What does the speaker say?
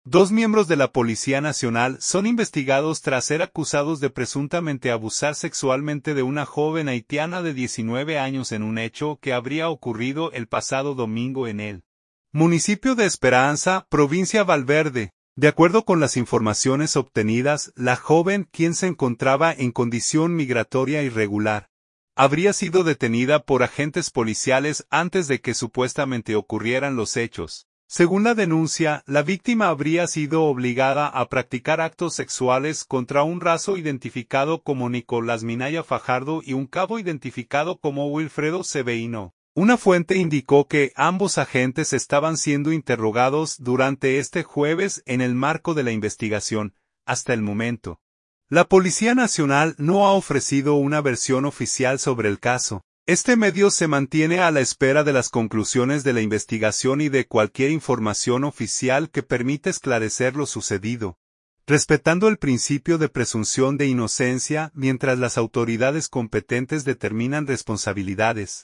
Dos miembros de la Policía Nacional son investigados tras ser acusados de presuntamente abusar sexualmente de una joven haitiana de 19 años en un hecho que habría ocurrido el pasado domingo en el municipio de Esperanza, provincia Valverde. De acuerdo con las informaciones obtenidas, la joven, quien se encontraba en condición migratoria irregular, habría sido detenida por agentes policiales antes de que supuestamente ocurrieran los hechos. Según la denuncia, la víctima habría sido obligada a practicar actos sexuales contra un raso identificado como Nicolás Minaya Fajardo y un cabo identificado como Wilfredo Severino. Una fuente indicó que ambos agentes estaban siendo interrogados durante este jueves en el marco de la investigación. Hasta el momento, la Policía Nacional no ha ofrecido una versión oficial sobre el caso. Este medio se mantiene a la espera de las conclusiones de la investigación y de cualquier información oficial que permita esclarecer lo sucedido, respetando el principio de presunción de inocencia mientras las autoridades competentes determinan responsabilidades.